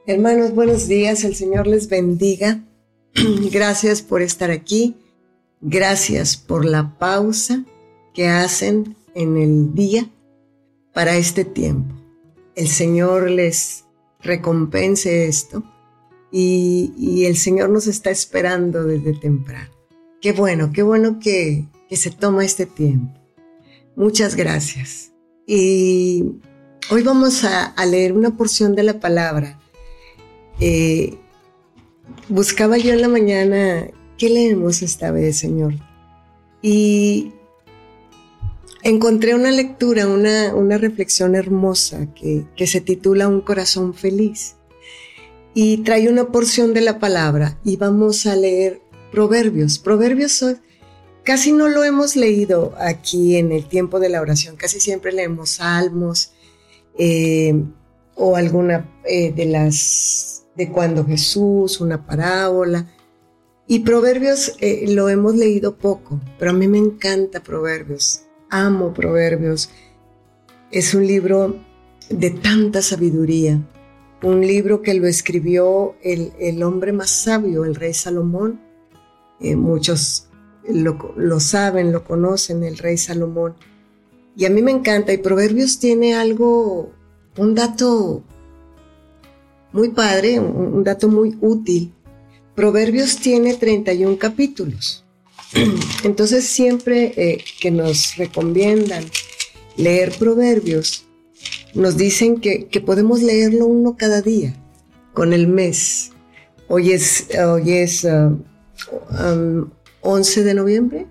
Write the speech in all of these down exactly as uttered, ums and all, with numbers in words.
Hermanos, buenos días, el Señor les bendiga. Gracias por estar aquí, gracias por la pausa que hacen en el día para este tiempo. El Señor les recompense esto y, y el Señor nos está esperando desde temprano. Qué bueno, qué bueno que, que se toma este tiempo. Muchas gracias. Y hoy vamos a, a leer una porción de la palabra. Eh, buscaba yo en la mañana, ¿qué leemos esta vez, Señor? Y encontré una lectura, una, una reflexión hermosa que, que se titula Un corazón feliz. Y trae una porción de la palabra y vamos a leer Proverbios. Proverbios casi no lo hemos leído aquí en el tiempo de la oración, casi siempre leemos Salmos eh, o alguna eh, de las... de cuando Jesús, una parábola. Y Proverbios eh, lo hemos leído poco, pero a mí me encanta Proverbios. Amo Proverbios. Es un libro de tanta sabiduría. Un libro que lo escribió el, el hombre más sabio, el rey Salomón. Eh, muchos lo, lo saben, lo conocen, el rey Salomón. Y a mí me encanta. Y Proverbios tiene algo, un dato muy padre, un, un dato muy útil. Proverbios tiene treinta y un capítulos. Entonces siempre eh, que nos recomiendan leer Proverbios, nos dicen que, que podemos leerlo uno cada día, con el mes. Hoy es, hoy es uh, um, once de noviembre.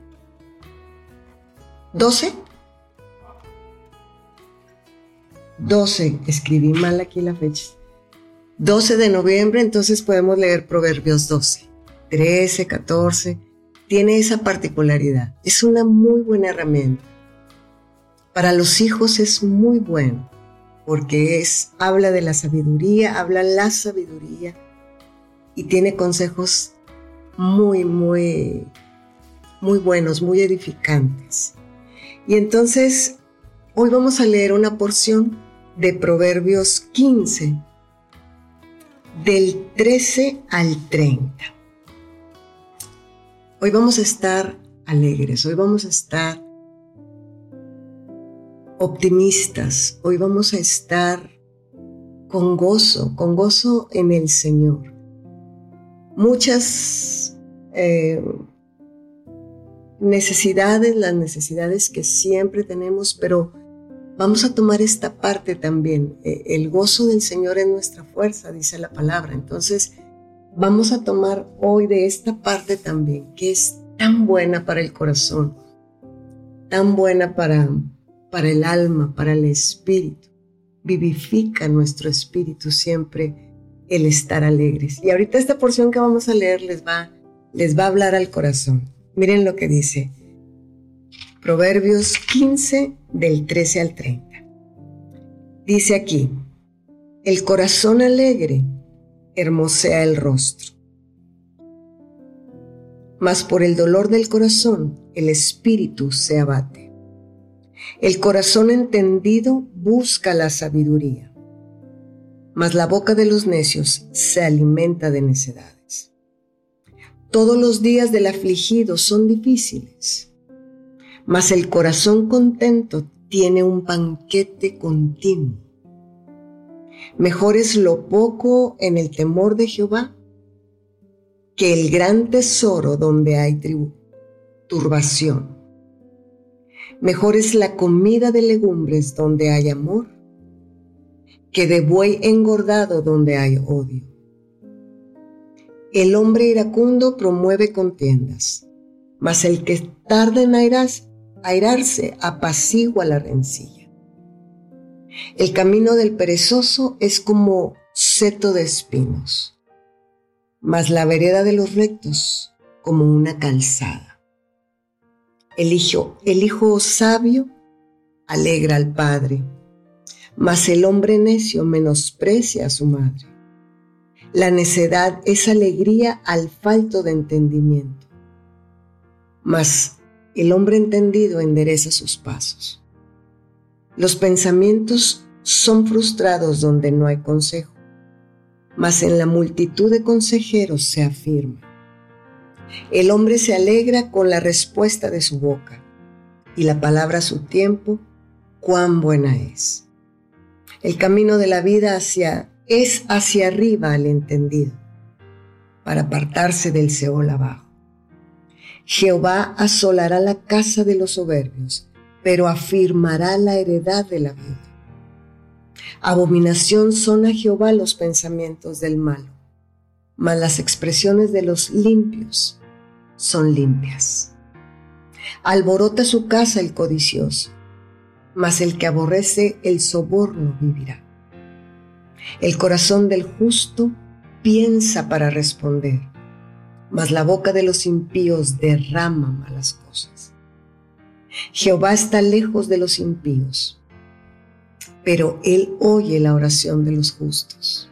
¿doce? doce, escribí mal aquí la fecha. doce de noviembre, entonces podemos leer Proverbios doce, trece, catorce. Tiene esa particularidad. Es una muy buena herramienta. Para los hijos es muy bueno, porque es, habla de la sabiduría, habla la sabiduría y tiene consejos muy, muy, muy buenos, muy edificantes. Y entonces, hoy vamos a leer una porción de Proverbios quince, del trece al treinta. Hoy vamos a estar alegres, hoy vamos a estar optimistas, hoy vamos a estar con gozo, con gozo en el Señor. Muchas eh, necesidades, las necesidades que siempre tenemos, pero vamos a tomar esta parte también. El gozo del Señor es nuestra fuerza, dice la palabra. Entonces, vamos a tomar hoy de esta parte también, que es tan buena para el corazón, tan buena para, para el alma, para el espíritu. Vivifica nuestro espíritu siempre el estar alegres. Y ahorita esta porción que vamos a leer les va, les va a hablar al corazón. Miren lo que dice Proverbios quince, del trece al treinta. Dice aquí: el corazón alegre hermosea el rostro, mas por el dolor del corazón el espíritu se abate. El corazón entendido busca la sabiduría, mas la boca de los necios se alimenta de necedades. Todos los días del afligido son difíciles, mas el corazón contento tiene un banquete continuo. Mejor es lo poco en el temor de Jehová que el gran tesoro donde hay tribu, turbación. Mejor es la comida de legumbres donde hay amor que de buey engordado donde hay odio. El hombre iracundo promueve contiendas, mas el que tarda en airarse, airarse apacigua la rencilla. El camino del perezoso es como seto de espinos, mas la vereda de los rectos como una calzada. El hijo, el hijo sabio alegra al padre, mas el hombre necio menosprecia a su madre. La necedad es alegría al falto de entendimiento, mas el hombre entendido endereza sus pasos. Los pensamientos son frustrados donde no hay consejo, mas en la multitud de consejeros se afirma. El hombre se alegra con la respuesta de su boca, y la palabra a su tiempo, cuán buena es. El camino de la vida hacia, es hacia arriba al entendido, para apartarse del Seol abajo. Jehová asolará la casa de los soberbios, pero afirmará la heredad de la viuda. Abominación son a Jehová los pensamientos del malo, mas las expresiones de los limpios son limpias. Alborota su casa el codicioso, mas el que aborrece el soborno vivirá. El corazón del justo piensa para responder, mas la boca de los impíos derrama malas cosas. Jehová está lejos de los impíos, pero él oye la oración de los justos.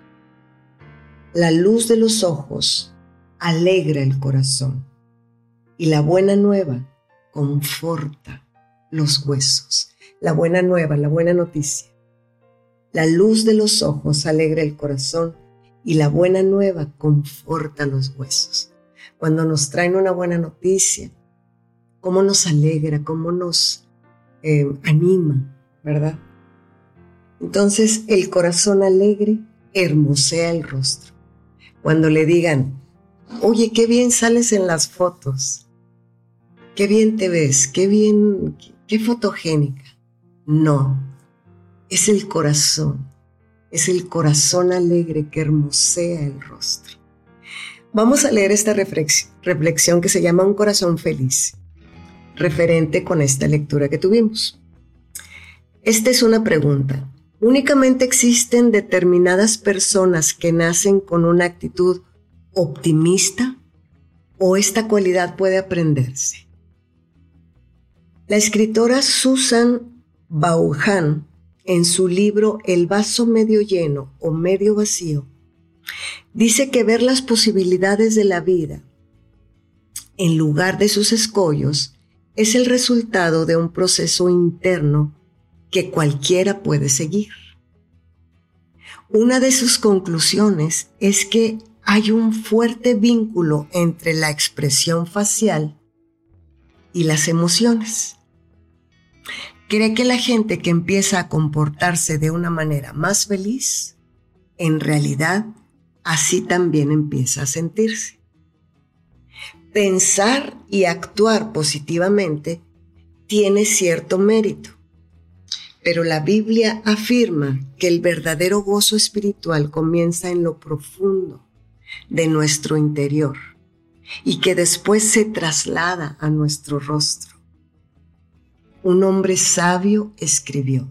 La luz de los ojos alegra el corazón, y la buena nueva conforta los huesos. La buena nueva, la buena noticia. La luz de los ojos alegra el corazón, y la buena nueva conforta los huesos. Cuando nos traen una buena noticia, cómo nos alegra, cómo nos eh, anima, ¿verdad? Entonces, el corazón alegre hermosea el rostro. Cuando le digan, oye, qué bien sales en las fotos, qué bien te ves, qué bien, qué, qué fotogénica. No, es el corazón, es el corazón alegre que hermosea el rostro. Vamos a leer esta reflexión que se llama Un corazón feliz, referente con esta lectura que tuvimos. Esta es una pregunta. ¿Únicamente existen determinadas personas que nacen con una actitud optimista o esta cualidad puede aprenderse? La escritora Susan Vaughan, en su libro El vaso medio lleno o medio vacío, dice que ver las posibilidades de la vida en lugar de sus escollos es el resultado de un proceso interno que cualquiera puede seguir. Una de sus conclusiones es que hay un fuerte vínculo entre la expresión facial y las emociones. Cree que la gente que empieza a comportarse de una manera más feliz, en realidad, así también empieza a sentirse. Pensar y actuar positivamente tiene cierto mérito, pero la Biblia afirma que el verdadero gozo espiritual comienza en lo profundo de nuestro interior y que después se traslada a nuestro rostro. Un hombre sabio escribió,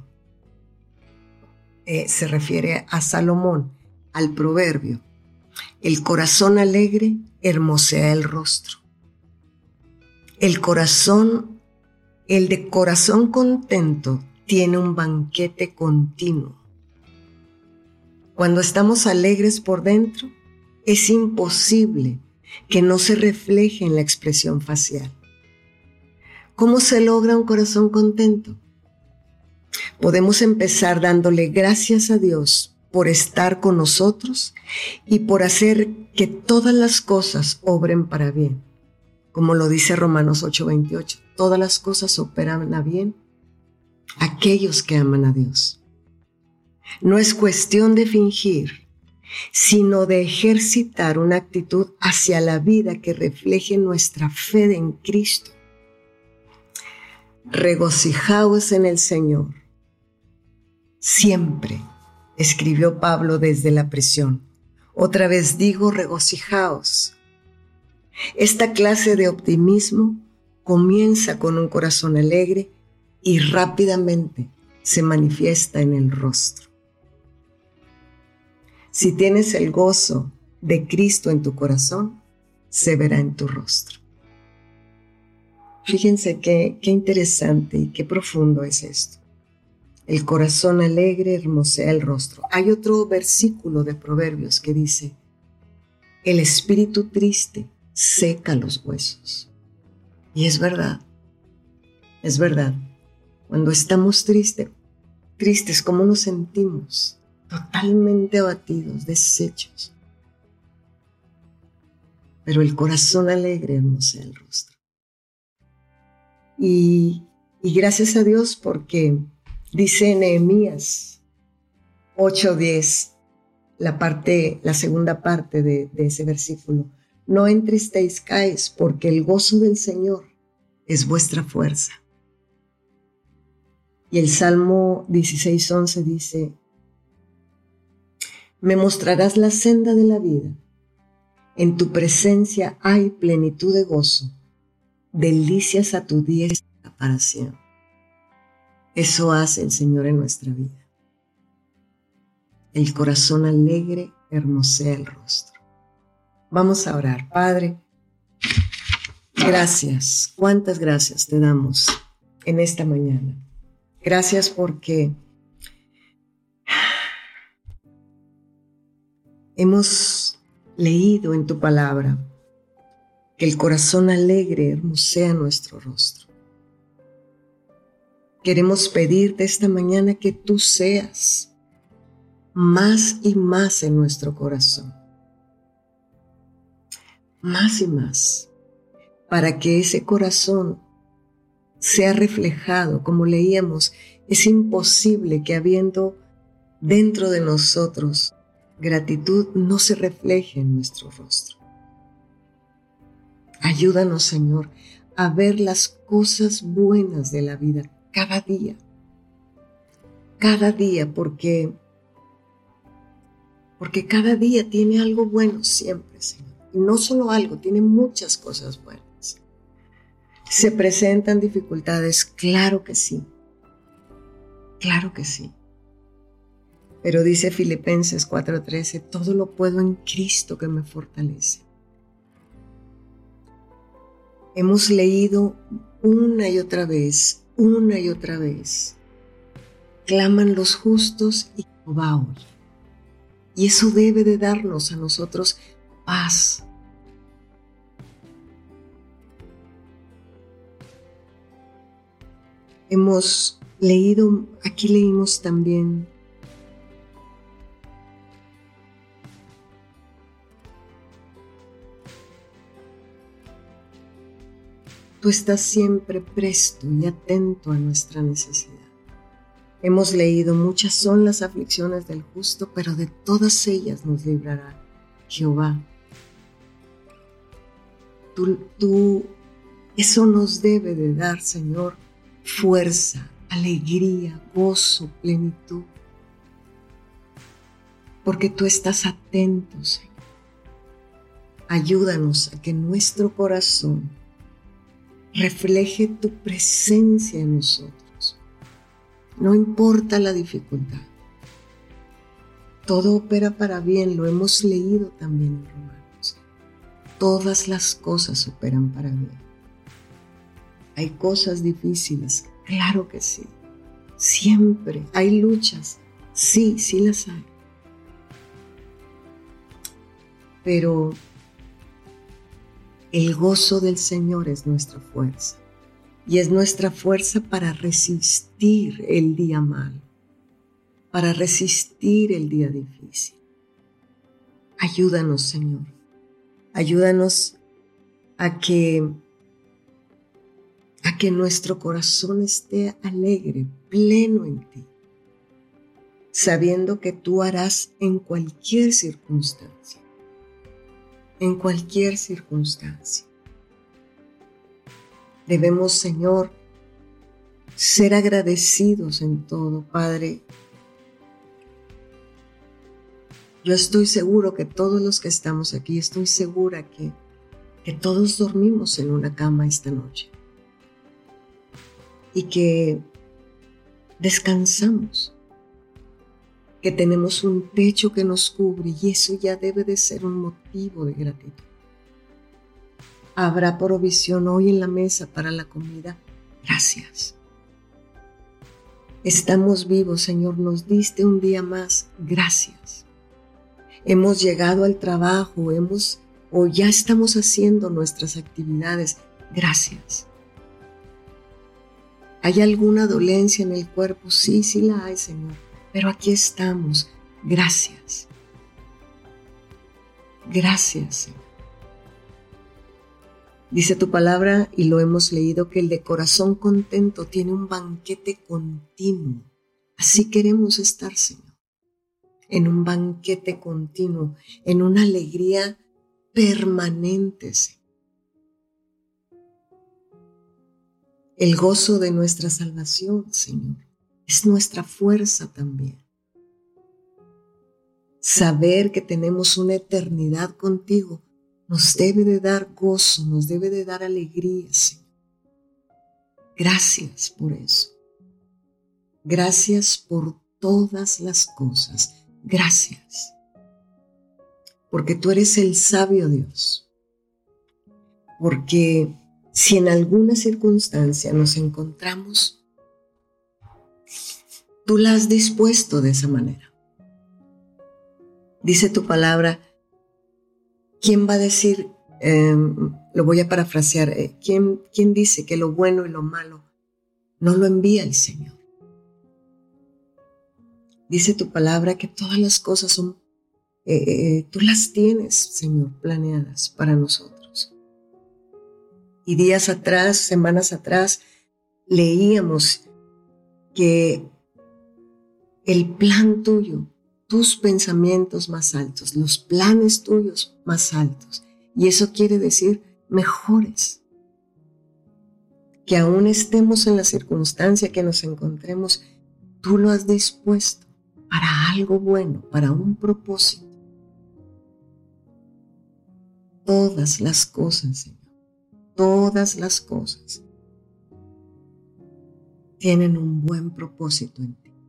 eh, se refiere a Salomón, al proverbio, el corazón alegre hermosea el rostro. El corazón, el de corazón contento tiene un banquete continuo. Cuando estamos alegres por dentro, es imposible que no se refleje en la expresión facial. ¿Cómo se logra un corazón contento? Podemos empezar dándole gracias a Dios por estar con nosotros y por hacer que todas las cosas obren para bien. Como lo dice Romanos ocho veintiocho, todas las cosas operan a bien a aquellos que aman a Dios. No es cuestión de fingir, sino de ejercitar una actitud hacia la vida que refleje nuestra fe en Cristo. Regocijaos en el Señor. Siempre, escribió Pablo desde la prisión. Otra vez digo, regocijaos. Esta clase de optimismo comienza con un corazón alegre y rápidamente se manifiesta en el rostro. Si tienes el gozo de Cristo en tu corazón, se verá en tu rostro. Fíjense qué, qué interesante y qué profundo es esto. El corazón alegre hermosea el rostro. Hay otro versículo de Proverbios que dice, el espíritu triste seca los huesos. Y es verdad, es verdad. Cuando estamos tristes, tristes, ¿cómo nos sentimos? totalmente abatidos, deshechos. Pero el corazón alegre hermosea el rostro. Y, y gracias a Dios porque dice Nehemías ocho diez, la parte, la segunda parte de, de ese versículo: no entristezcáis, porque el gozo del Señor es vuestra fuerza. Y el Salmo dieciséis once dice: me mostrarás la senda de la vida, en tu presencia hay plenitud de gozo, delicias a tu diestra para siempre. Eso hace el Señor en nuestra vida. El corazón alegre hermosea el rostro. Vamos a orar. Padre, gracias, cuántas gracias te damos en esta mañana. Gracias porque hemos leído en tu palabra que el corazón alegre hermosea nuestro rostro. Queremos pedirte esta mañana que tú seas más y más en nuestro corazón. Más y más. Para que ese corazón sea reflejado, como leíamos, es imposible que habiendo dentro de nosotros gratitud no se refleje en nuestro rostro. Ayúdanos, Señor, a ver las cosas buenas de la vida cada día. Cada día, porque, porque cada día tiene algo bueno siempre, Señor. Y no solo algo, tiene muchas cosas buenas. ¿Se presentan dificultades? Claro que sí. Claro que sí. Pero dice Filipenses cuatro trece, todo lo puedo en Cristo que me fortalece. Hemos leído una y otra vez, una y otra vez. Claman los justos y Jehová oye. Y eso debe de darnos a nosotros paz. Hemos leído, aquí leímos también tú estás siempre presto y atento a nuestra necesidad. Hemos leído, muchas son las aflicciones del justo, pero de todas ellas nos librará Jehová. Tú, tú, eso nos debe de dar, Señor, fuerza, alegría, gozo, plenitud. Porque tú estás atento, Señor. Ayúdanos a que nuestro corazón refleje tu presencia en nosotros. No importa la dificultad. Todo opera para bien, lo hemos leído también en Romanos. Todas las cosas operan para bien. Hay cosas difíciles, claro que sí. Siempre hay luchas, sí, sí las hay. Pero el gozo del Señor es nuestra fuerza y es nuestra fuerza para resistir el día malo, para resistir el día difícil. Ayúdanos, Señor, ayúdanos a que, a que nuestro corazón esté alegre, pleno en ti, sabiendo que tú harás en cualquier circunstancia. En cualquier circunstancia. Debemos, Señor, ser agradecidos en todo, Padre. Yo estoy seguro que todos los que estamos aquí, estoy segura que, que todos dormimos en una cama esta noche y que descansamos, que tenemos un techo que nos cubre y eso ya debe de ser un motivo de gratitud. Habrá provisión hoy en la mesa para la comida. Gracias. Estamos vivos, Señor, nos diste un día más. Gracias. Hemos llegado al trabajo, hemos o ya estamos haciendo nuestras actividades. Gracias. ¿Hay alguna dolencia en el cuerpo? Sí, sí la hay, Señor. Pero aquí estamos. Gracias. Gracias, Señor. Dice tu palabra, y lo hemos leído, que el de corazón contento tiene un banquete continuo. Así queremos estar, Señor, en un banquete continuo, en una alegría permanente, Señor. El gozo de nuestra salvación, Señor, es nuestra fuerza también. Saber que tenemos una eternidad contigo nos debe de dar gozo, nos debe de dar alegría, Señor. Gracias por eso. Gracias por todas las cosas. Gracias. Porque tú eres el sabio Dios. Porque si en alguna circunstancia nos encontramos, tú la has dispuesto de esa manera. Dice tu palabra, ¿quién va a decir, eh, lo voy a parafrasear, eh, ¿quién, ¿quién dice que lo bueno y lo malo no lo envía el Señor? Dice tu palabra que todas las cosas son, eh, eh, tú las tienes, Señor, planeadas para nosotros. Y días atrás, semanas atrás, leíamos que el plan tuyo, tus pensamientos más altos, los planes tuyos más altos, y eso quiere decir mejores. Que aún estemos en la circunstancia que nos encontremos, tú lo has dispuesto para algo bueno, para un propósito. Todas las cosas, Señor, todas las cosas tienen un buen propósito en ti.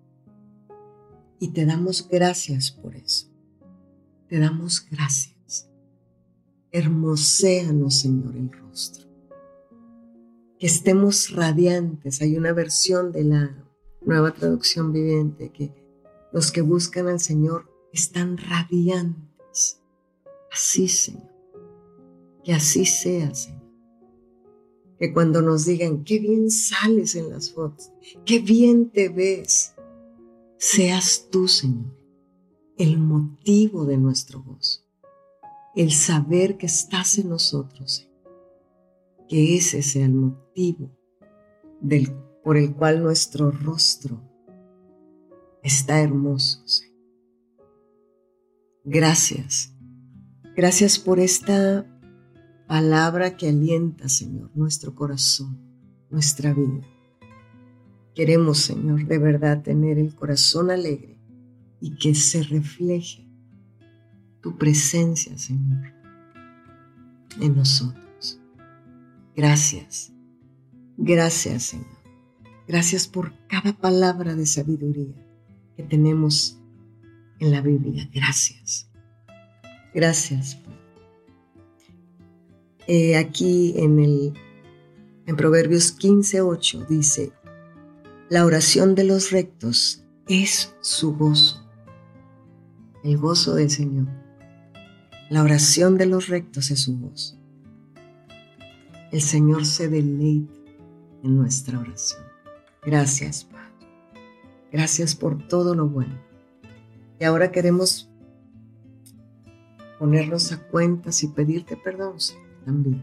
Y te damos gracias por eso. Te damos gracias. Hermoséanos, Señor, el rostro. Que estemos radiantes. Hay una versión de la Nueva Traducción Viviente que los que buscan al Señor están radiantes. Así, Señor. Que así sea, Señor. Que cuando nos digan, qué bien sales en las fotos, qué bien te ves, seas tú, Señor, el motivo de nuestro gozo. El saber que estás en nosotros, Señor. Que ese sea el motivo del, por el cual nuestro rostro está hermoso, Señor. Gracias. Gracias por esta palabra que alienta, Señor, nuestro corazón, nuestra vida. Queremos, Señor, de verdad tener el corazón alegre y que se refleje tu presencia, Señor, en nosotros. Gracias. Gracias, Señor. Gracias por cada palabra de sabiduría que tenemos en la Biblia. Gracias. Gracias. Eh, aquí en, el, en Proverbios quince ocho dice, la oración de los rectos es su gozo. El gozo del Señor. La oración de los rectos es su gozo. El Señor se deleita en nuestra oración. Gracias, Padre. Gracias por todo lo bueno. Y ahora queremos ponernos a cuentas y pedirte perdón, Señor, también.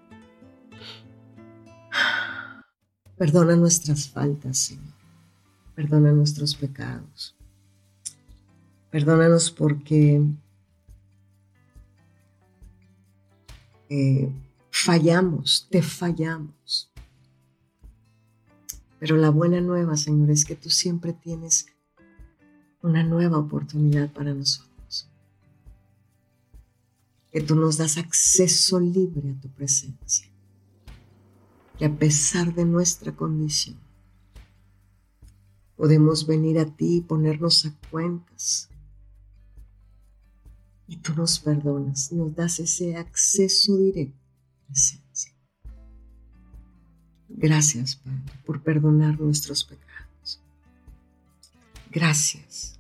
Perdona nuestras faltas, Señor. Perdona nuestros pecados. Perdónanos porque eh, fallamos, te fallamos. Pero la buena nueva, Señor, es que tú siempre tienes una nueva oportunidad para nosotros. Que tú nos das acceso libre a tu presencia. Que a pesar de nuestra condición, podemos venir a ti y ponernos a cuentas. Y tú nos perdonas, nos das ese acceso directo a tu presencia. Gracias, Padre, por perdonar nuestros pecados. Gracias.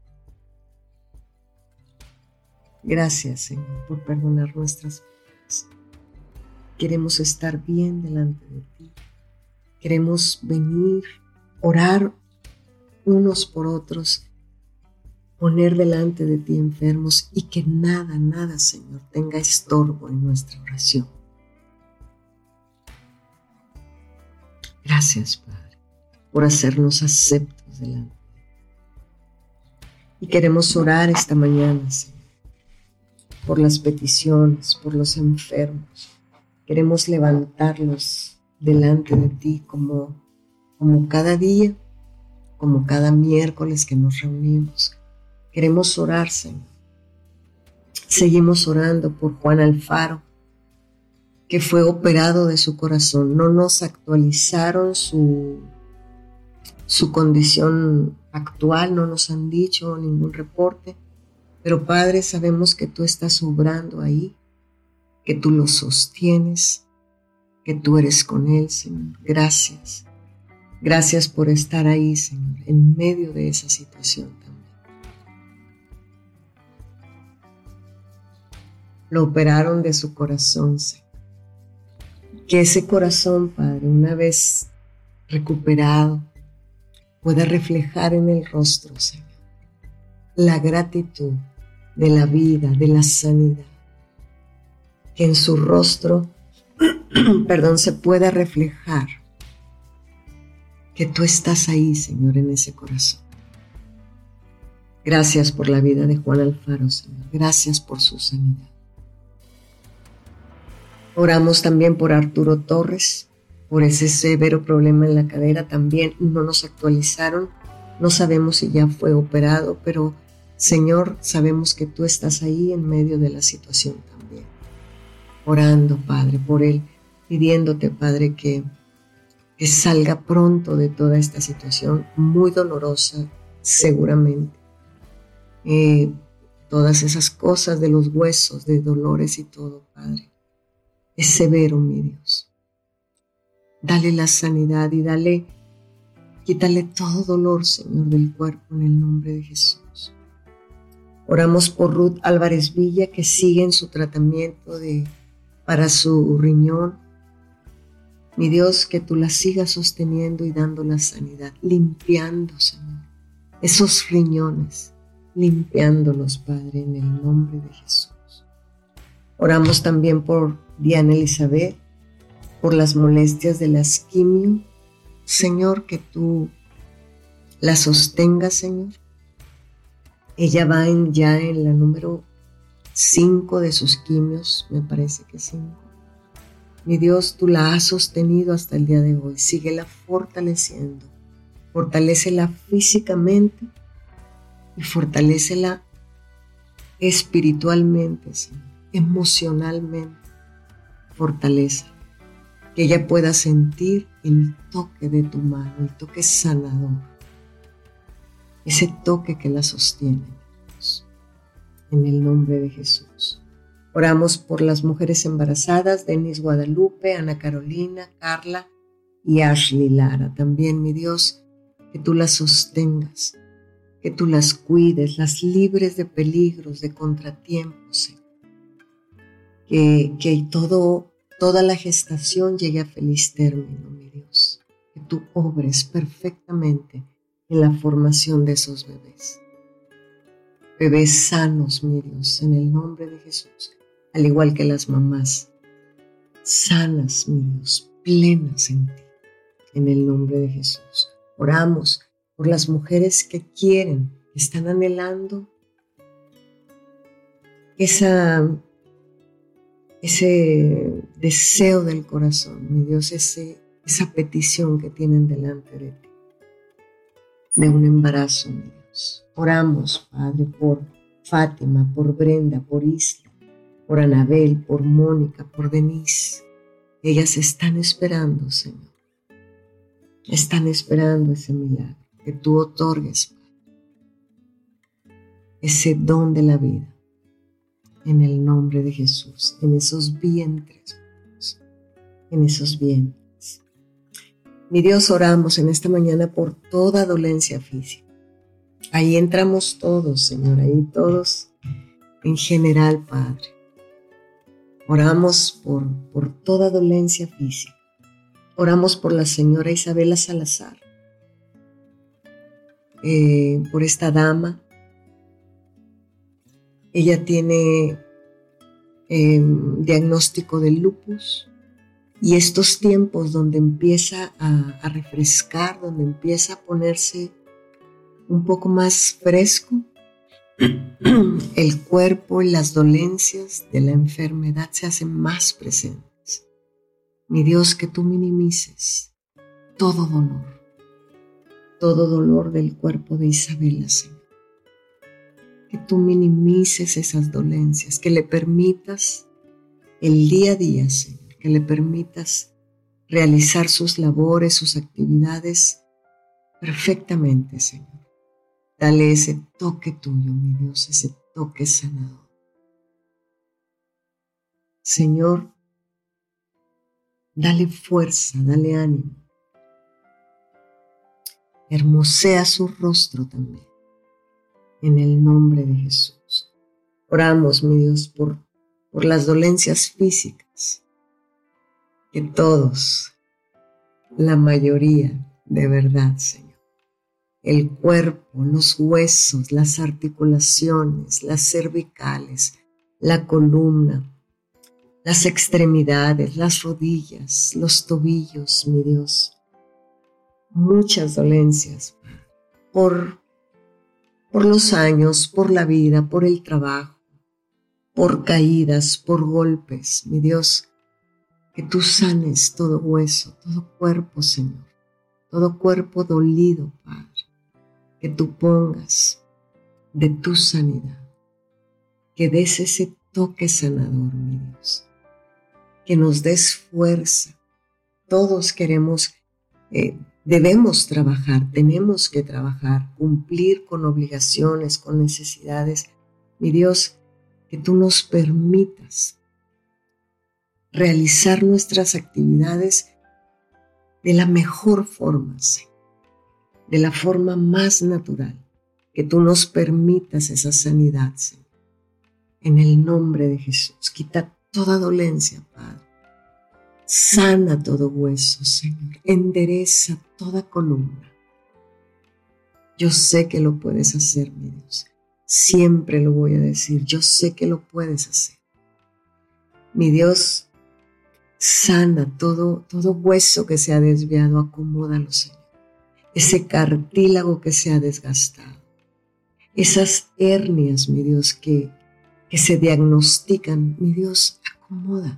Gracias, Señor, por perdonar nuestras faltas. Queremos estar bien delante de ti. Queremos venir, orar unos por otros, poner delante de ti enfermos y que nada, nada, Señor, tenga estorbo en nuestra oración. Gracias, Padre, por hacernos aceptos delante de ti. Y queremos orar esta mañana, Señor, por las peticiones, por los enfermos. Queremos levantarlos delante de ti como, como cada día, como cada miércoles que nos reunimos. Queremos orar, Señor. Seguimos orando por Juan Alfaro, que fue operado de su corazón. No nos actualizaron su, su condición actual, no nos han dicho ningún reporte, pero Padre, sabemos que tú estás obrando ahí, que tú lo sostienes, que tú eres con él, Señor. Gracias. Gracias por estar ahí, Señor, en medio de esa situación también. Lo operaron de su corazón, Señor. Que ese corazón, Padre, una vez recuperado, pueda reflejar en el rostro, Señor, la gratitud de la vida, de la sanidad. Que en su rostro, perdón, se pueda reflejar que tú estás ahí, Señor, en ese corazón. Gracias por la vida de Juan Alfaro, Señor. Gracias por su sanidad. Oramos también por Arturo Torres, por ese severo problema en la cadera. También no nos actualizaron. No sabemos si ya fue operado, pero Señor, sabemos que tú estás ahí en medio de la situación también. Orando, Padre, por él, pidiéndote, Padre, que, que salga pronto de toda esta situación muy dolorosa, seguramente. Eh, todas esas cosas de los huesos, de dolores y todo, Padre. Es severo, mi Dios. Dale la sanidad y dale, quítale todo dolor, Señor, del cuerpo en el nombre de Jesús. Oramos por Ruth Álvarez Villa, que sigue en su tratamiento de, para su riñón. Mi Dios, que tú la sigas sosteniendo y dando la sanidad, limpiando, Señor, esos riñones, limpiándolos, Padre, en el nombre de Jesús. Oramos también por Diana Elizabeth, por las molestias de las quimio. Señor, que tú la sostengas, Señor. Ella va en, ya en la número cinco de sus quimios, me parece que cinco. Mi Dios, tú la has sostenido hasta el día de hoy. Síguela fortaleciendo. Fortalécela físicamente y fortalécela espiritualmente, Señor, emocionalmente. Fortaleza. Que ella pueda sentir el toque de tu mano, el toque sanador. Ese toque que la sostiene, Dios. En el nombre de Jesús. Oramos por las mujeres embarazadas, Denis Guadalupe, Ana Carolina, Carla y Ashley Lara. También, mi Dios, que tú las sostengas, que tú las cuides, las libres de peligros, de contratiempos, Señor. Que, que todo, toda la gestación llegue a feliz término, mi Dios. Que tú obres perfectamente en la formación de esos bebés. Bebés sanos, mi Dios, en el nombre de Jesús. Al igual que las mamás, sanas, mi Dios, plenas en ti, en el nombre de Jesús. Oramos por las mujeres que quieren, que están anhelando esa, ese deseo del corazón, mi Dios, ese, esa petición que tienen delante de ti, de un embarazo, mi Dios. Oramos, Padre, por Fátima, por Brenda, por Isla, por Anabel, por Mónica, por Denise. Ellas están esperando, Señor. Están esperando ese milagro que tú otorgues, Padre. Ese don de la vida. En el nombre de Jesús. En esos vientres. En esos vientres. Mi Dios, oramos en esta mañana por toda dolencia física. Ahí entramos todos, Señor. Ahí todos en general, Padre. Oramos por, por toda dolencia física. Oramos por la señora Isabela Salazar, eh, por esta dama Ella tiene eh, diagnóstico de lupus, y estos tiempos donde empieza a, a refrescar, donde empieza a ponerse un poco más fresco, el cuerpo y las dolencias de la enfermedad se hacen más presentes. Mi Dios, que tú minimices todo dolor, todo dolor del cuerpo de Isabela, Señor. Que tú minimices esas dolencias, que le permitas el día a día, Señor, que le permitas realizar sus labores, sus actividades perfectamente, Señor. Dale ese toque tuyo, mi Dios, ese toque sanador. Señor, dale fuerza, dale ánimo. Hermosea su rostro también, en el nombre de Jesús. Oramos, mi Dios, por, por las dolencias físicas, que todos, la mayoría, de verdad, Señor, el cuerpo, los huesos, las articulaciones, las cervicales, la columna, las extremidades, las rodillas, los tobillos, mi Dios, muchas dolencias por, por los años, por la vida, por el trabajo, por caídas, por golpes, mi Dios, que tú sanes todo hueso, todo cuerpo, Señor, todo cuerpo dolido, Padre, que tú pongas de tu sanidad, que des ese toque sanador, mi Dios, que nos des fuerza. Todos queremos, eh, debemos trabajar, tenemos que trabajar, cumplir con obligaciones, con necesidades. Mi Dios, que tú nos permitas realizar nuestras actividades de la mejor forma, Señor, de la forma más natural, que tú nos permitas esa sanidad, Señor. En el nombre de Jesús, quita toda dolencia, Padre. Sana todo hueso, Señor. Endereza toda columna. Yo sé que lo puedes hacer, mi Dios. Siempre lo voy a decir. Yo sé que lo puedes hacer. Mi Dios, sana todo, todo hueso que se ha desviado. Acomódalo, Señor. Ese cartílago que se ha desgastado. Esas hernias, mi Dios, que, que se diagnostican. Mi Dios, acomoda.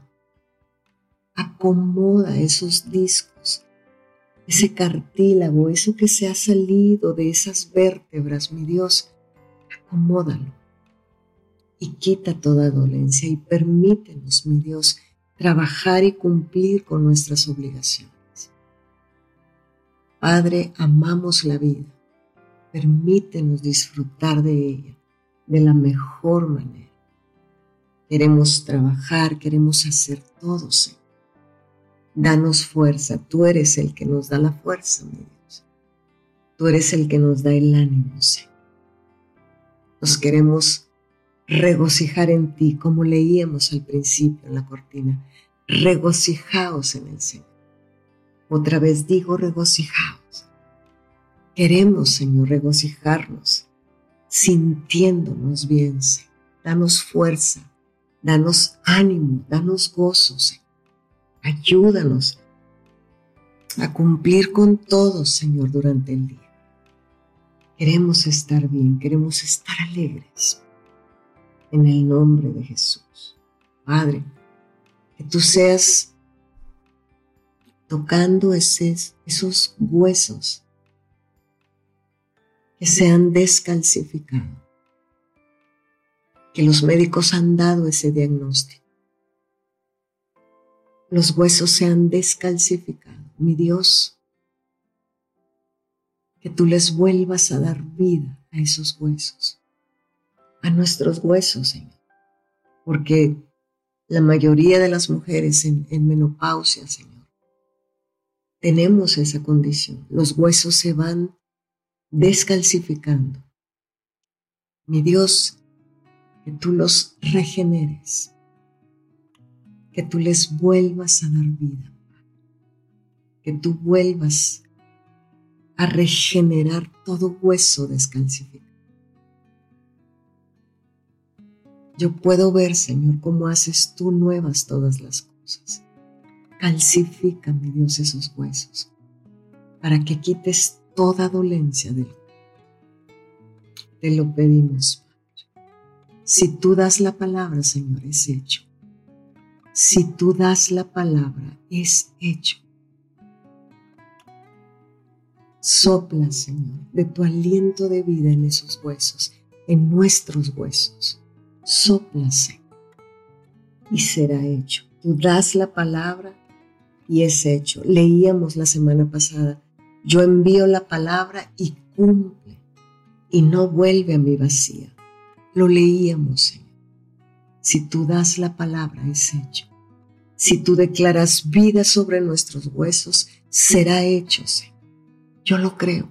Acomoda esos discos, ese cartílago, eso que se ha salido de esas vértebras, mi Dios, acomódalo y quita toda dolencia y permítenos, mi Dios, trabajar y cumplir con nuestras obligaciones. Padre, amamos la vida, permítenos disfrutar de ella de la mejor manera. Queremos trabajar, queremos hacer todo, Señor. Danos fuerza, tú eres el que nos da la fuerza, mi Dios. Tú eres el que nos da el ánimo, Señor. Nos queremos regocijar en ti, como leíamos al principio en la cortina. Regocijaos en el Señor. Otra vez digo regocijaos. Queremos, Señor, regocijarnos, sintiéndonos bien, Señor. Danos fuerza, danos ánimo, danos gozo, Señor. Ayúdanos a cumplir con todo, Señor, durante el día. Queremos estar bien, queremos estar alegres. En el nombre de Jesús. Padre, que tú seas tocando esos, esos huesos que se han descalcificado, que los médicos han dado ese diagnóstico. Los huesos se han descalcificado. Mi Dios, que tú les vuelvas a dar vida a esos huesos, a nuestros huesos, Señor, porque la mayoría de las mujeres en, en menopausia, Señor, tenemos esa condición. Los huesos se van descalcificando. Mi Dios, que tú los regeneres, que tú les vuelvas a dar vida, que tú vuelvas a regenerar todo hueso descalcificado. Yo puedo ver, Señor, cómo haces tú nuevas todas las cosas. Calcifica, mi Dios, esos huesos para que quites toda dolencia del cuerpo. Te lo pedimos, Padre. Si tú das la palabra, Señor, es hecho. Si tú das la palabra, es hecho. Sopla, Señor, de tu aliento de vida en esos huesos, en nuestros huesos. Sopla, Señor, y será hecho. Tú das la palabra y es hecho. Leíamos la semana pasada, yo envío la palabra y cumple, y no vuelve a mí vacía. Lo leíamos, Señor. Si tú das la palabra, es hecho. Si tú declaras vida sobre nuestros huesos, será hecho, Señor. Yo lo creo.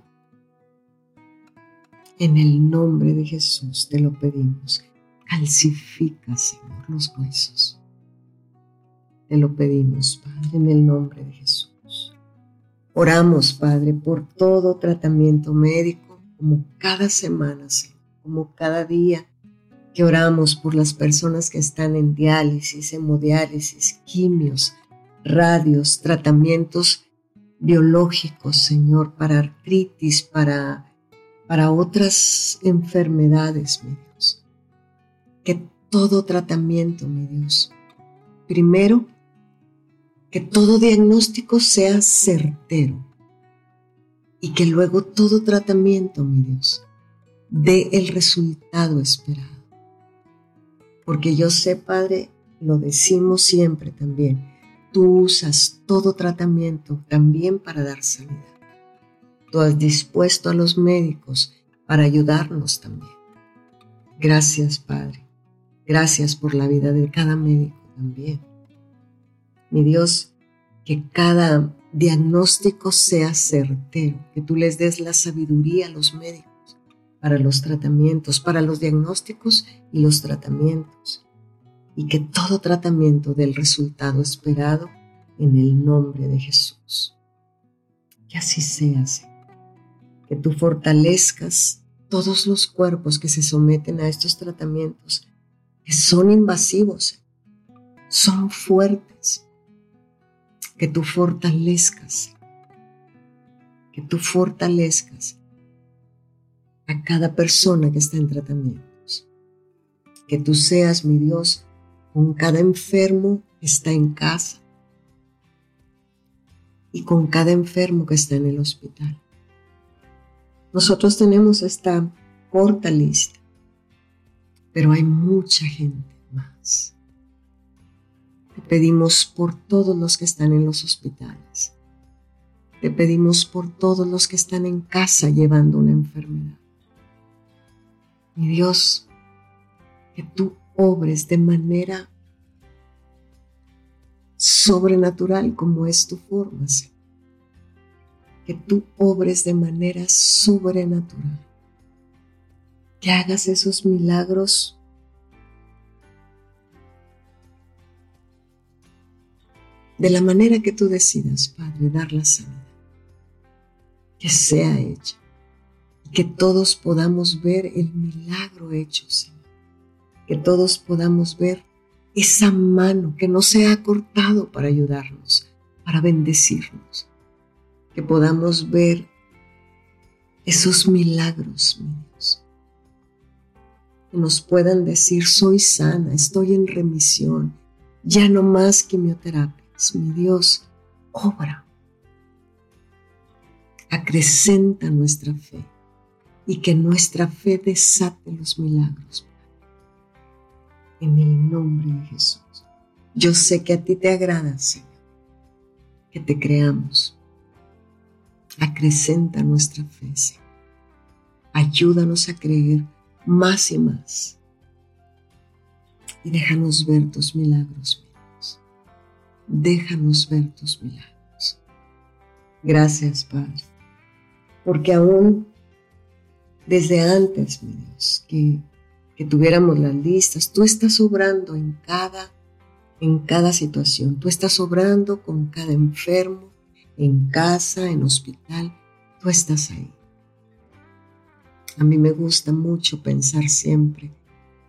En el nombre de Jesús te lo pedimos. Calcifica, Señor, los huesos. Te lo pedimos, Padre, en el nombre de Jesús. Oramos, Padre, por todo tratamiento médico, como cada semana, Señor, como cada día que oramos por las personas que están en diálisis, hemodiálisis, quimios, radios, tratamientos biológicos, Señor, para artritis, para, para otras enfermedades, mi Dios. Que todo tratamiento, mi Dios, primero, que todo diagnóstico sea certero y que luego todo tratamiento, mi Dios, dé el resultado esperado. Porque yo sé, Padre, lo decimos siempre también, tú usas todo tratamiento también para dar sanidad. Tú has dispuesto a los médicos para ayudarnos también. Gracias, Padre. Gracias por la vida de cada médico también. Mi Dios, que cada diagnóstico sea certero, que tú les des la sabiduría a los médicos para los tratamientos, para los diagnósticos y los tratamientos, y que todo tratamiento dé el resultado esperado en el nombre de Jesús. Que así sea, Señor. Que tú fortalezcas todos los cuerpos que se someten a estos tratamientos, que son invasivos, son fuertes. Que tú fortalezcas, que tú fortalezcas a cada persona que está en tratamientos. Que tú seas, mi Dios, con cada enfermo que está en casa y con cada enfermo que está en el hospital. Nosotros tenemos esta corta lista, pero hay mucha gente más. Te pedimos por todos los que están en los hospitales. Te pedimos por todos los que están en casa llevando una enfermedad. Mi Dios, que tú obres de manera sobrenatural como es tu forma, Señor. Que tú obres de manera sobrenatural. Que hagas esos milagros de la manera que tú decidas, Padre, dar la sanidad. Que sea hecha. Y que todos podamos ver el milagro hecho, Señor. Que todos podamos ver esa mano que no se ha cortado para ayudarnos, para bendecirnos. Que podamos ver esos milagros, mi Dios. Que nos puedan decir, soy sana, estoy en remisión, ya no más quimioterapia. Mi Dios, obra, acrecenta nuestra fe y que nuestra fe desate los milagros. En el nombre de Jesús. Yo sé que a ti te agrada, Señor, que te creamos. Acrecenta nuestra fe, Señor. Ayúdanos a creer más y más. Y déjanos ver tus milagros. Déjanos ver tus milagros. Gracias, Padre, porque aún desde antes, mi Dios, que, que tuviéramos las listas, tú estás obrando en cada, en cada situación. Tú estás obrando con cada enfermo, en casa, en hospital. Tú estás ahí. A mí me gusta mucho pensar siempre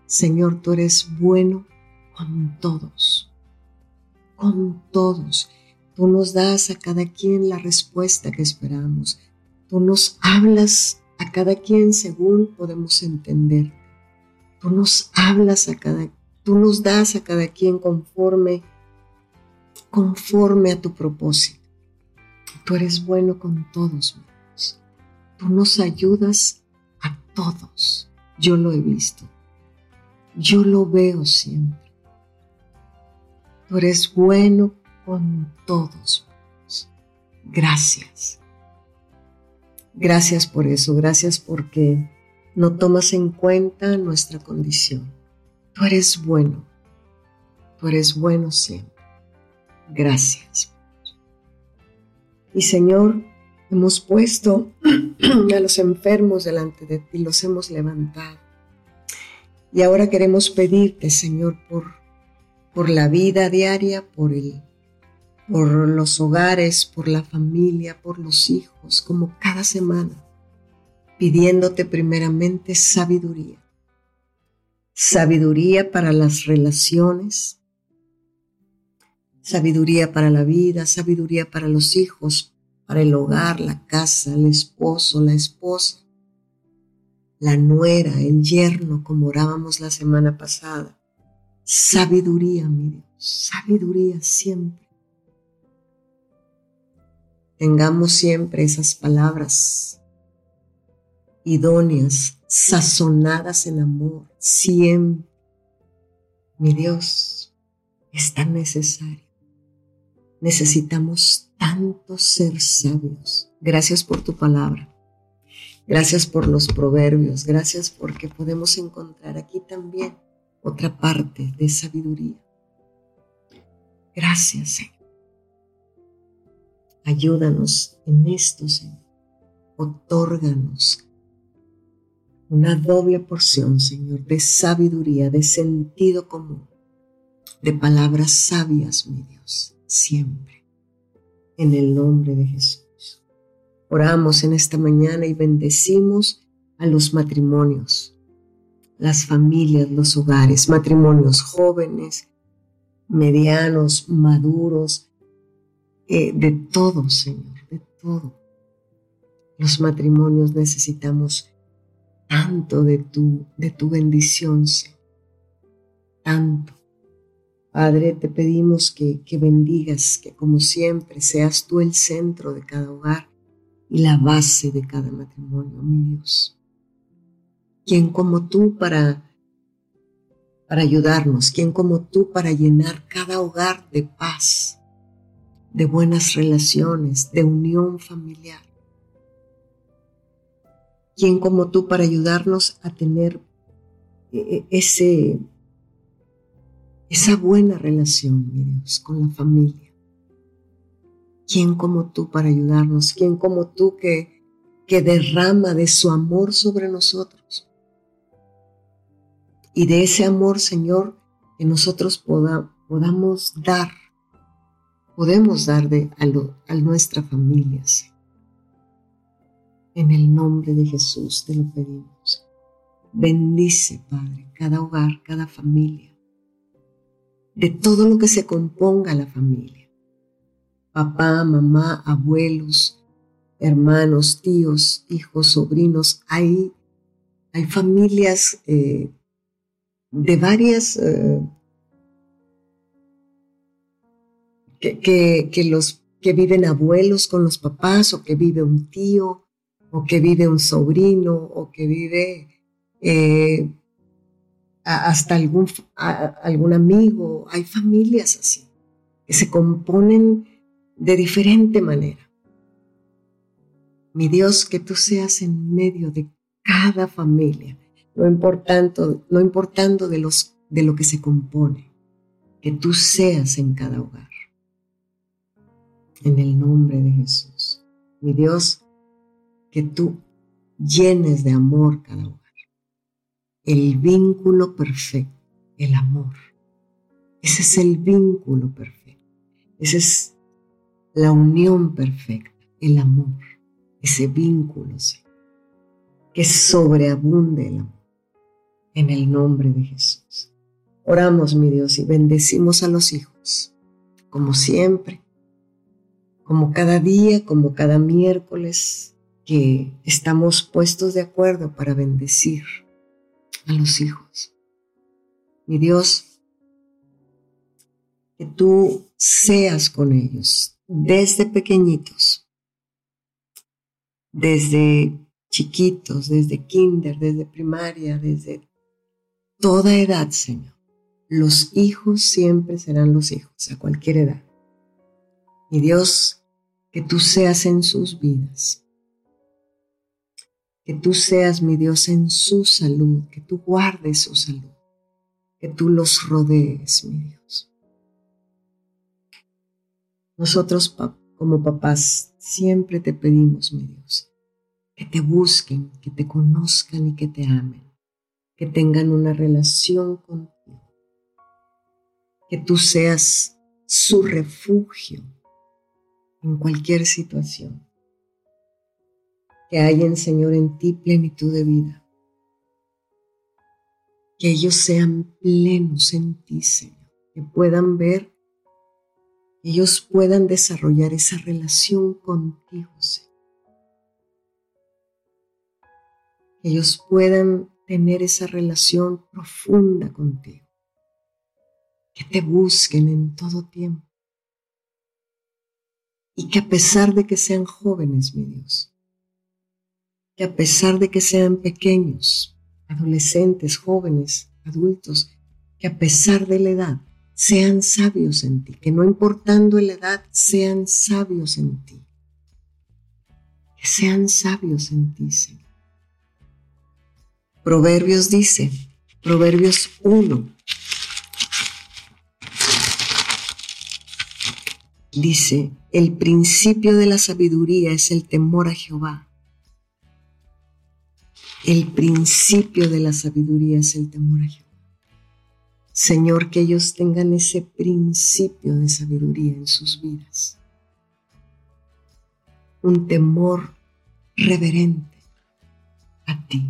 Señor, tú eres bueno con todos, con todos. Tú nos das a cada quien la respuesta que esperamos. Tú nos hablas a cada quien según podemos entender. Tú nos hablas a cada, tú nos das a cada quien conforme, conforme a tu propósito. Tú eres bueno con todos, mi Dios. Tú nos ayudas a todos. Yo lo he visto. Yo lo veo siempre. Tú eres bueno con todos. Gracias. Gracias por eso. Gracias porque no tomas en cuenta nuestra condición. Tú eres bueno. Tú eres bueno siempre. Gracias. Y Señor, hemos puesto a los enfermos delante de ti, los hemos levantado. Y ahora queremos pedirte, Señor, por, por la vida diaria, por, el, por los hogares, por la familia, por los hijos, como cada semana, pidiéndote primeramente sabiduría. Sabiduría para las relaciones, sabiduría para la vida, sabiduría para los hijos, para el hogar, la casa, el esposo, la esposa, la nuera, el yerno, como orábamos la semana pasada. Sabiduría, mi Dios, sabiduría siempre. Tengamos siempre esas palabras idóneas, sazonadas en amor, siempre. Mi Dios, es tan necesario. Necesitamos tanto ser sabios. Gracias por tu palabra. Gracias por los proverbios. Gracias porque podemos encontrar aquí también otra parte de sabiduría. Gracias, Señor. Ayúdanos en esto, Señor. Otórganos una doble porción, Señor, de sabiduría, de sentido común, de palabras sabias, mi Dios, siempre. En el nombre de Jesús. Oramos en esta mañana y bendecimos a los matrimonios, las familias, los hogares, matrimonios jóvenes, medianos, maduros, eh, de todo, Señor, de todo. Los matrimonios necesitamos tanto de tu, de tu bendición, Señor, tanto. Padre, te pedimos que, que bendigas, que como siempre seas tú el centro de cada hogar y la base de cada matrimonio, mi Dios. ¿Quién como tú para, para ayudarnos? ¿Quién como tú para llenar cada hogar de paz, de buenas relaciones, de unión familiar? ¿Quién como tú para ayudarnos a tener ese, esa buena relación, mi Dios, con la familia? ¿Quién como tú para ayudarnos? ¿Quién como tú que, que derrama de su amor sobre nosotros? Y de ese amor, Señor, que nosotros poda, podamos dar, podemos dar de, a, lo, a nuestra familia, Señor. En el nombre de Jesús te lo pedimos. Bendice, Padre, cada hogar, cada familia, de todo lo que se componga la familia. Papá, mamá, abuelos, hermanos, tíos, hijos, sobrinos. Hay, hay familias eh, de varias, eh, que, que, que, los, que viven abuelos con los papás, o que vive un tío, o que vive un sobrino, o que vive eh, hasta algún, a, algún amigo. Hay familias así, que se componen de diferente manera. Mi Dios, que tú seas en medio de cada familia, no importando, no importando de, los, de lo que se compone, que tú seas en cada hogar. En el nombre de Jesús. Mi Dios, que tú llenes de amor cada hogar. El vínculo perfecto, el amor. Ese es el vínculo perfecto. Ese es la unión perfecta, el amor, ese vínculo, Señor, que sobreabunde el amor, en el nombre de Jesús. Oramos, mi Dios, y bendecimos a los hijos, como siempre, como cada día, como cada miércoles, que estamos puestos de acuerdo para bendecir a los hijos. Mi Dios, que tú seas con ellos desde pequeñitos, desde chiquitos, desde kinder, desde primaria, desde toda edad, Señor. Los hijos siempre serán los hijos, a cualquier edad. Mi Dios, que tú seas en sus vidas. Que tú seas, mi Dios, en su salud, que tú guardes su salud, que tú los rodees, mi Dios. Nosotros, como papás, siempre te pedimos, mi Dios, que te busquen, que te conozcan y que te amen, que tengan una relación contigo, que tú seas su refugio en cualquier situación, que hayan, Señor, en ti plenitud de vida, que ellos sean plenos en ti, Señor, que puedan ver, que ellos puedan desarrollar esa relación contigo, Señor, que ellos puedan tener esa relación profunda contigo, que te busquen en todo tiempo y que a pesar de que sean jóvenes, mi Dios, que a pesar de que sean pequeños, adolescentes, jóvenes, adultos, que a pesar de la edad sean sabios en ti, que no importando la edad sean sabios en ti, que sean sabios en ti, Señor. Proverbios dice, Proverbios uno, dice, el principio de la sabiduría es el temor a Jehová. El principio de la sabiduría es el temor a Jehová. Señor, que ellos tengan ese principio de sabiduría en sus vidas. Un temor reverente a ti.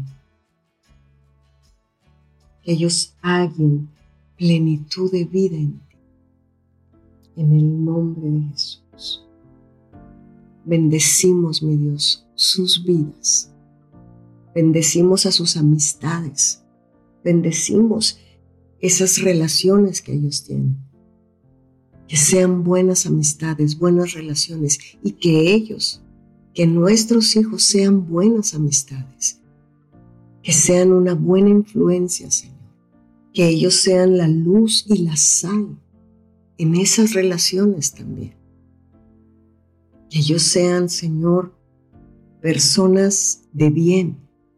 Que ellos hagan plenitud de vida en ti. En el nombre de Jesús. Bendecimos, mi Dios, sus vidas. Bendecimos a sus amistades. Bendecimos esas relaciones que ellos tienen. Que sean buenas amistades, buenas relaciones y que ellos, que nuestros hijos sean buenas amistades. Que sean una buena influencia, Señor. Que ellos sean la luz y la sal en esas relaciones también. Que ellos sean, Señor, personas de bien.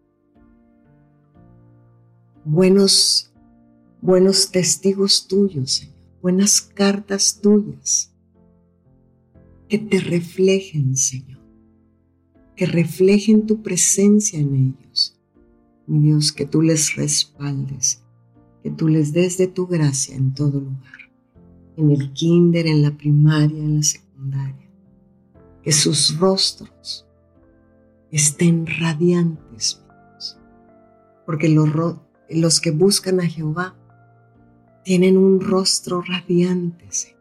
Buenos, buenos testigos tuyos, Señor. Buenas cartas tuyas. Que te reflejen, Señor. Que reflejen tu presencia en ellos. Mi Dios, que tú les respaldes. Que tú les des de tu gracia en todo lugar. En el kinder, en la primaria, en la secundaria. Que sus rostros estén radiantes, mi Dios. Porque los, los que buscan a Jehová tienen un rostro radiante, Señor.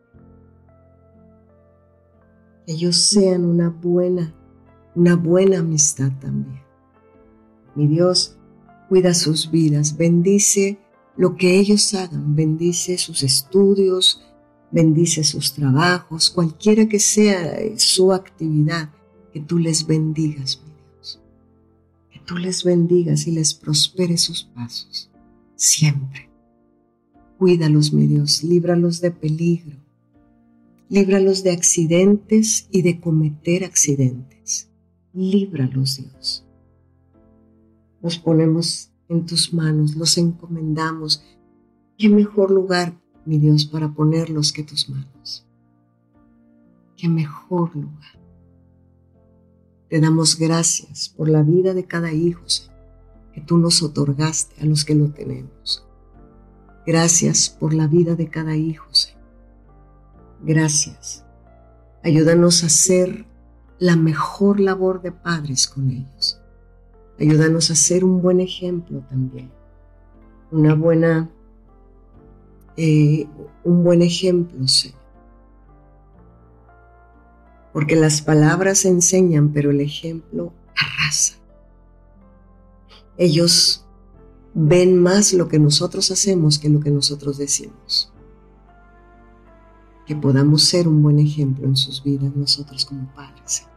Que ellos sean una buena, una buena amistad también. Mi Dios, cuida sus vidas, bendice lo que ellos hagan, bendice sus estudios, bendice sus trabajos, cualquiera que sea su actividad, que tú les bendigas, mi Dios. Que tú les bendigas y les prospere sus pasos, siempre. Cuídalos, mi Dios, líbralos de peligro, líbralos de accidentes y de cometer accidentes. Líbralos, Dios. Los ponemos en tus manos, los encomendamos. ¿Qué mejor lugar, mi Dios, para ponerlos que tus manos? Qué mejor lugar. Te damos gracias por la vida de cada hijo, Señor, que tú nos otorgaste a los que lo tenemos. Gracias por la vida de cada hijo, Señor. Gracias. Ayúdanos a hacer la mejor labor de padres con ellos. Ayúdanos a ser un buen ejemplo también. una buena, eh, un buen ejemplo, Señor. Porque las palabras enseñan, pero el ejemplo arrasa. Ellos ven más lo que nosotros hacemos que lo que nosotros decimos. Que podamos ser un buen ejemplo en sus vidas nosotros como padres.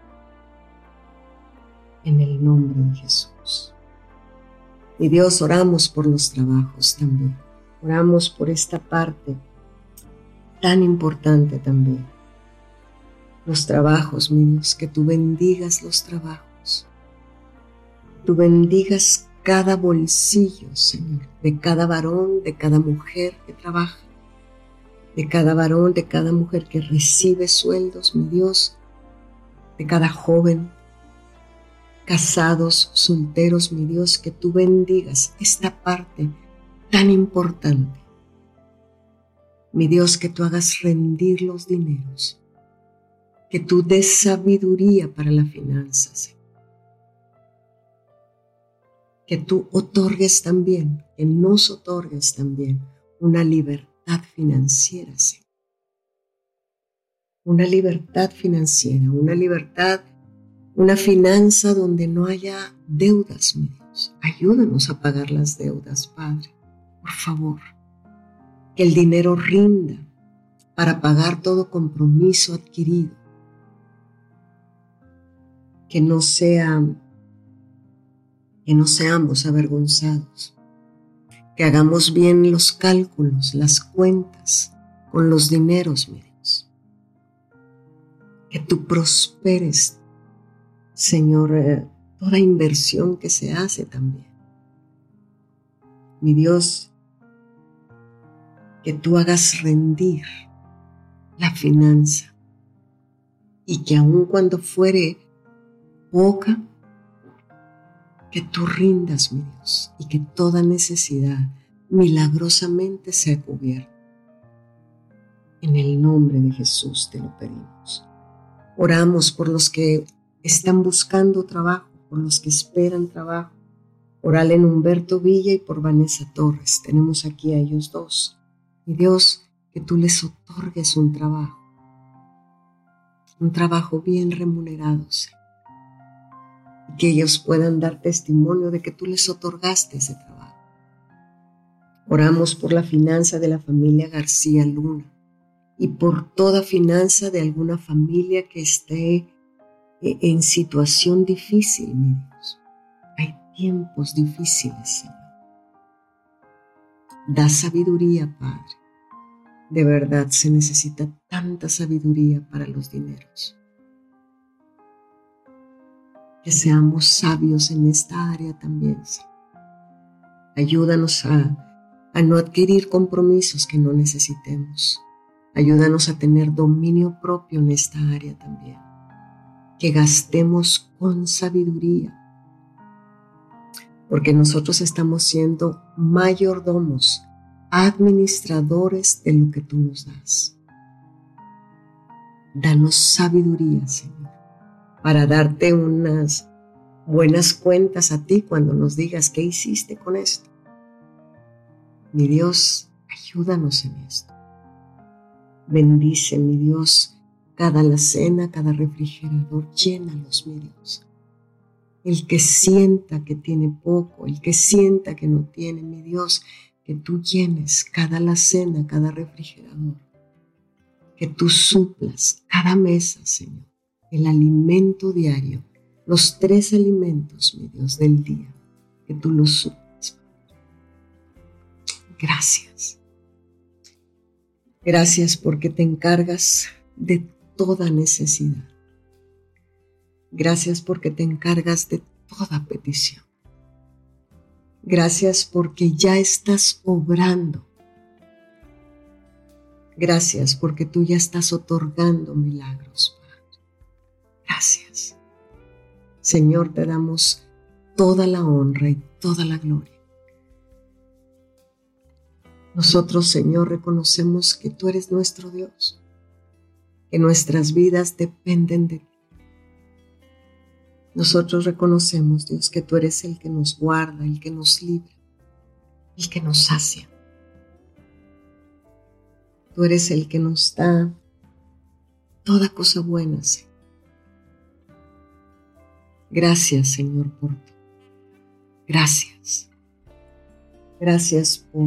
En el nombre de Jesús. Y Dios, oramos por los trabajos también. Oramos por esta parte tan importante también. Los trabajos, mi Dios, que tú bendigas los trabajos. Tú bendigas cada bolsillo, Señor, de cada varón, de cada mujer que trabaja, de cada varón, de cada mujer que recibe sueldos, mi Dios, de cada joven, casados, solteros, mi Dios, que tú bendigas esta parte tan importante. Mi Dios, que tú hagas rendir los dineros, que tú des sabiduría para la finanza, Señor. Que tú otorgues también, que nos otorgues también una libertad financiera, Señor. Una libertad financiera, una libertad, una finanza donde no haya deudas, mi Dios. Ayúdanos a pagar las deudas, Padre, por favor. Que el dinero rinda para pagar todo compromiso adquirido. Que no sea, que no seamos avergonzados. Que hagamos bien los cálculos, las cuentas con los dineros, mi Dios. Que tú prosperes, Señor, eh, toda inversión que se hace también. Mi Dios, que tú hagas rendir la finanza y que aun cuando fuere poca, que tú rindas, mi Dios, y que toda necesidad milagrosamente sea cubierta. En el nombre de Jesús te lo pedimos. Oramos por los que están buscando trabajo, por los que esperan trabajo. Orale en Humberto Villa y por Vanessa Torres. Tenemos aquí a ellos dos. Mi Dios, que tú les otorgues un trabajo. Un trabajo bien remunerado, Señor. Y que ellos puedan dar testimonio de que tú les otorgaste ese trabajo. Oramos por la finanza de la familia García Luna y por toda finanza de alguna familia que esté en situación difícil, mi Dios. Hay tiempos difíciles, Señor. Da sabiduría, Padre. De verdad se necesita tanta sabiduría para los dineros. Que seamos sabios en esta área también, Señor. Ayúdanos a, a no adquirir compromisos que no necesitemos. Ayúdanos a tener dominio propio en esta área también. Que gastemos con sabiduría. Porque nosotros estamos siendo mayordomos, administradores de lo que tú nos das. Danos sabiduría, Señor, para darte unas buenas cuentas a ti cuando nos digas qué hiciste con esto. Mi Dios, ayúdanos en esto. Bendice, mi Dios, cada alacena, cada refrigerador, llénalos, mi Dios. El que sienta que tiene poco, el que sienta que no tiene, mi Dios, que tú llenes cada alacena, cada refrigerador. Que tú suplas cada mesa, Señor, el alimento diario, los tres alimentos, mi Dios, del día, que tú los suplas. Gracias. Gracias porque te encargas de toda necesidad. Gracias porque te encargas de toda petición. Gracias porque ya estás obrando. Gracias porque tú ya estás otorgando milagros, Padre. Gracias. Señor, te damos toda la honra y toda la gloria. Nosotros, Señor, reconocemos que tú eres nuestro Dios, que nuestras vidas dependen de ti. Nosotros reconocemos, Dios, que tú eres el que nos guarda, el que nos libra. el que nos sacia. Tú eres el que nos da toda cosa buena, Señor. Gracias, Señor, por todo. Gracias. Gracias por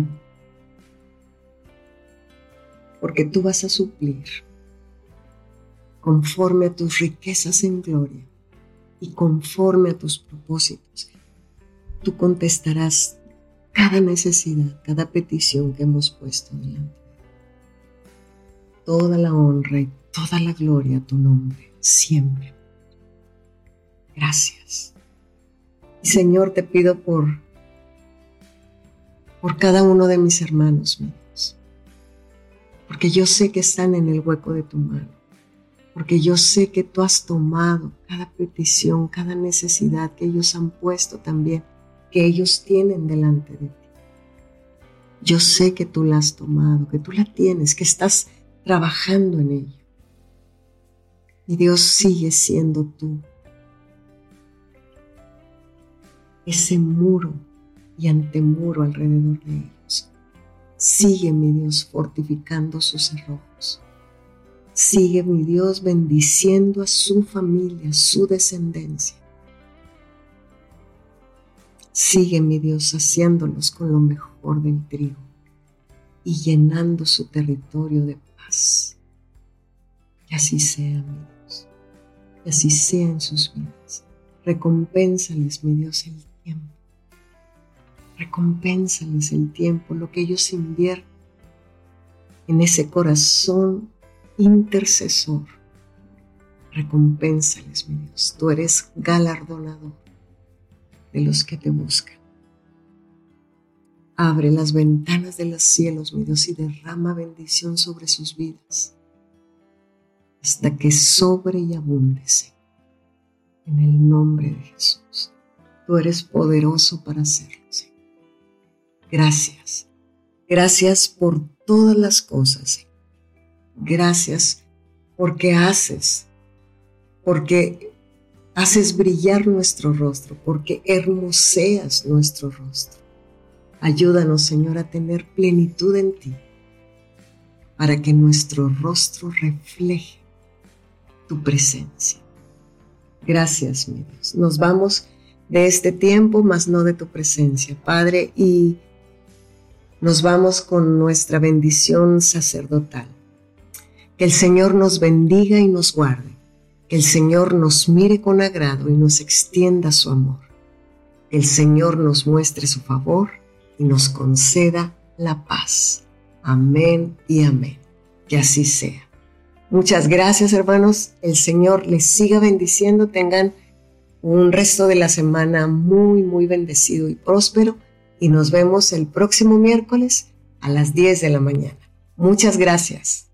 porque tú vas a suplir conforme a tus riquezas en gloria y conforme a tus propósitos. Tú contestarás cada necesidad, cada petición que hemos puesto delante de ti. Toda la honra y toda la gloria a tu nombre, siempre. Gracias. Y Señor, te pido por, por cada uno de mis hermanos míos, porque yo sé que están en el hueco de tu mano, porque yo sé que tú has tomado cada petición, cada necesidad que ellos han puesto también, que ellos tienen delante de ti. Yo sé que tú la has tomado, que tú la tienes, que estás trabajando en ello. Y Dios sigue siendo tú. Ese muro y antemuro alrededor de ellos. Sigue, mi Dios, fortificando sus cerrojos. Sigue, mi Dios, bendiciendo a su familia, a su descendencia. Sigue, mi Dios, saciándolos con lo mejor del trigo y llenando su territorio de paz. Que así sea, mi Dios. Que así sea en sus vidas. Recompénsales, mi Dios, el tiempo. Recompénsales el tiempo, lo que ellos invierten en ese corazón intercesor. Recompénsales, mi Dios. Tú eres galardonador de los que te buscan. Abre las ventanas de los cielos, mi Dios, y derrama bendición sobre sus vidas, hasta que sobre y abunde, Señor. En el nombre de Jesús. Tú eres poderoso para hacerlo, Señor. Gracias. Gracias por todas las cosas, Señor. Gracias porque haces, porque haces brillar nuestro rostro, porque hermoseas nuestro rostro. Ayúdanos, Señor, a tener plenitud en ti, para que nuestro rostro refleje tu presencia. Gracias, mi Dios. Nos vamos de este tiempo, mas no de tu presencia, Padre, y nos vamos con nuestra bendición sacerdotal. Que el Señor nos bendiga y nos guarde. Que el Señor nos mire con agrado y nos extienda su amor. Que el Señor nos muestre su favor y nos conceda la paz. Amén y amén. Que así sea. Muchas gracias, hermanos. El Señor les siga bendiciendo. Tengan un resto de la semana muy, muy bendecido y próspero. Y nos vemos el próximo miércoles a las diez de la mañana. Muchas gracias.